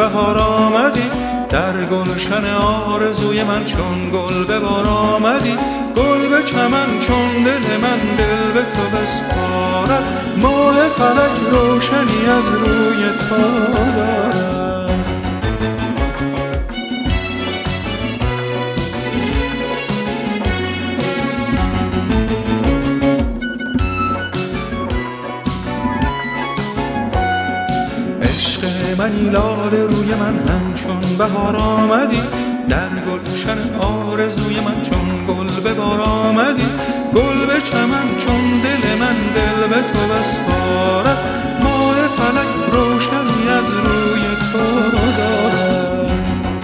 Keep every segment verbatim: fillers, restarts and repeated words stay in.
بهار آمدی، در گلشن آرزوی من چون گل به بار آمدی. گل به چمن چون دل من دل به تو بسپارد، ماه فلک روشنی از روی تو دارد. عشق منی لاله روی من همچون بهار آمدی، در گلشن آرزوی من چون گل به بار آمدی. گل به چمن چون دل من دل به تو بسپارد، ماه فلک روشنی از روی تو دارد.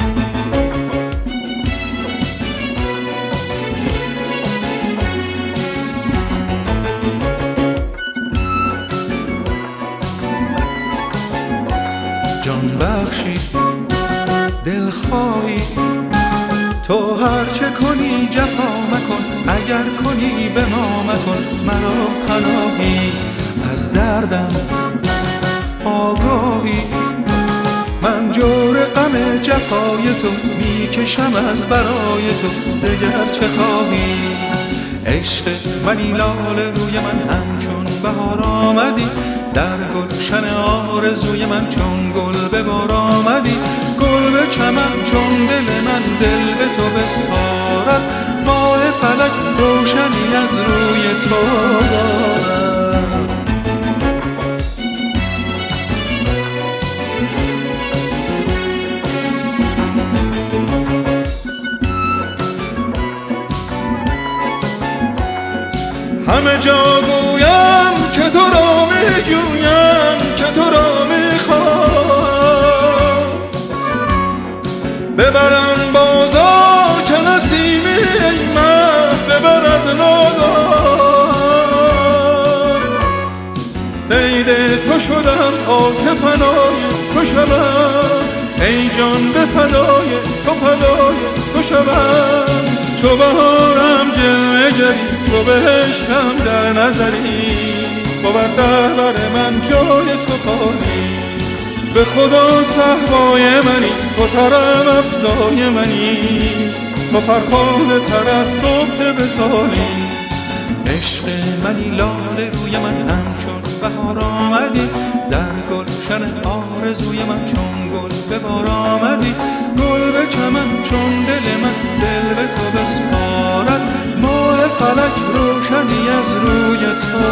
جان بخشی دل خواهی تو، هر چه کنی جفا مکن، اگر کنی به ما مکن. مرا پناهی از دردم آگاهی، من جور غم جفای تو میکشم از برای تو، دگر چه خواهی. عشق منی لاله روی من همچون بهار آمدی، در گلشن آرزوی من چون گل به بار آمدی. گل به چمن چون دل من دل به تو بسپارد، ماه فلک روشنی از روی تو دارد. همه جا گویم که تو را می جویم، که تو را می خواهم. ببرن بازا که نسیمی ای من ببرد ناگاه. صید تو شدم تا که فنای تو شوم، ای جان به فدای تو فدای تو شوم. چو بهارم جلوه گری، چو بهشتم در نظری، بود در بر من جای تو خالی. به خدا صحبای منی، تو طرب افزای منی، تو فرخنده تر از صبح وصالی. عشق منی لاله روی من همچون بهار آمدی، در گلشن آرزوی من چون گل به بار آمدی. گل به چمن چون دل من دل به تو بسپارد، ماه فلک روشنی از روی تو